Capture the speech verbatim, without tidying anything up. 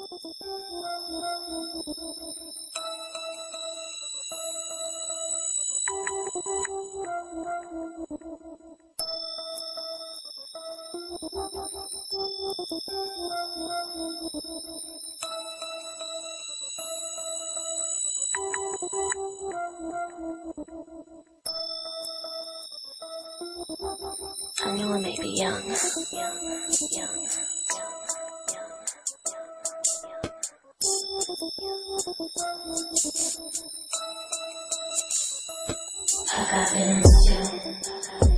I knew I may be young, young, young, young, young. I have been